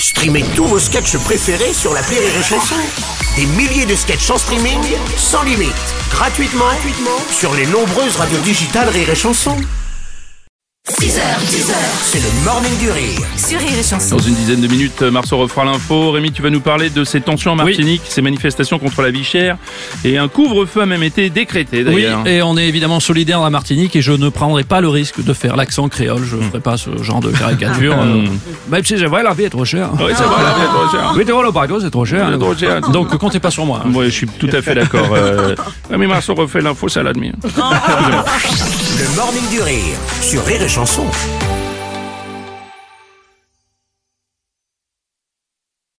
Streamez tous vos sketchs préférés sur l'appli Rire et Chanson. Des milliers de sketchs en streaming, sans limite, gratuitement sur les nombreuses radios digitales Rire et Chanson. 6h, 10h, c'est le Morning du Rire sur Rire et Chanson. Dans une dizaine de minutes, Marceau refera l'info. Rémi, tu vas nous parler de ces tensions en Martinique, ces manifestations contre la vie chère. Et un couvre-feu a même été décrété d'ailleurs. Oui, et on est évidemment solidaire à la Martinique et je ne prendrai pas le risque de faire l'accent créole. Je ne ferai pas ce genre de caricature. Même si c'est vrai, la vie est trop chère. Oui, c'est vrai, la vie est trop chère. 8 € le bateau, c'est trop cher. C'est trop cher. Donc comptez pas sur moi. Oui, je suis tout à fait d'accord. Rémi Marceau refait l'info, ça l'admire. Le Morning du Rire sur Rire et Chanson.